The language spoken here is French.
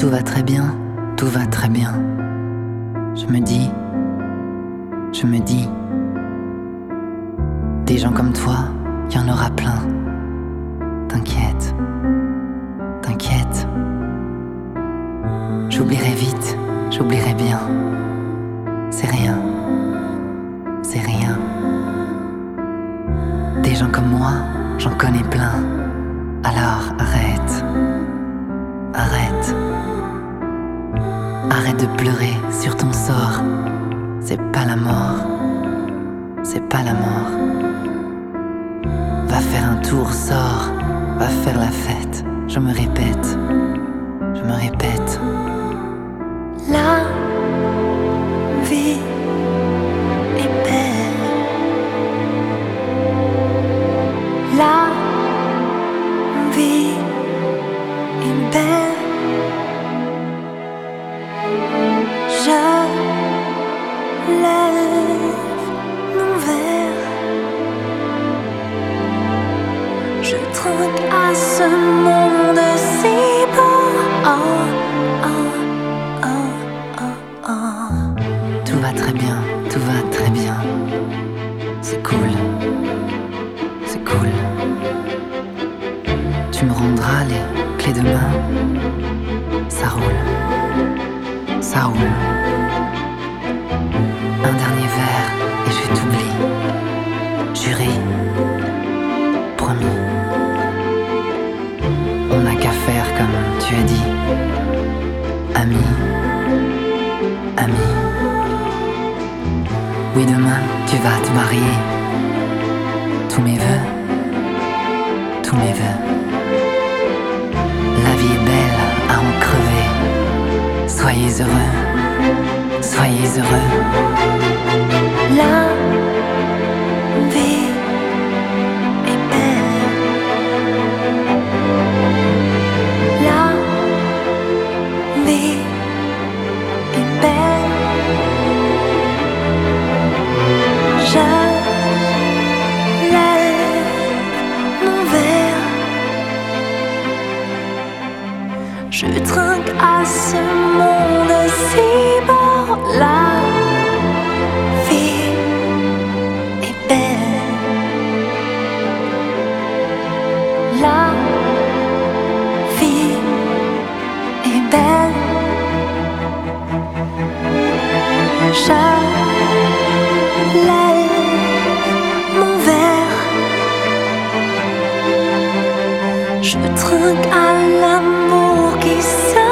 Tout va très bien, tout va très bien. Je me dis, des gens comme toi, y en aura plein. T'inquiète, t'inquiète. J'oublierai vite, j'oublierai bien. C'est rien, c'est rien. Des gens comme moi, j'en connais plein. Alors arrête, arrête. Arrête de pleurer sur ton sort. C'est pas la mort, c'est pas la mort. Va faire un tour, sors, va faire la fête. Je me répète, je me répète. La vie est belle. La vie est belle. Je lève mon verre. Je trinque à ce monde si beau. Oh, oh, oh, oh, oh. Tout va très bien, tout va très bien. C'est cool, c'est cool. Tu me rendras les clés de main. Ça roule, ça roule. Un dernier verre et je t'oublie. Juré, promis. On n'a qu'à faire comme tu as dit. Ami, ami. Oui, demain tu vas te marier. Tous mes vœux, tous mes vœux. La vie est belle à en crever. Soyez heureux, soyez heureux. La vie est belle. La vie est belle. Je lève mon verre. Je trinque à ce monde si beau. La vie est belle. La vie est belle. Je lève mon verre. Je trinque à l'amour qui se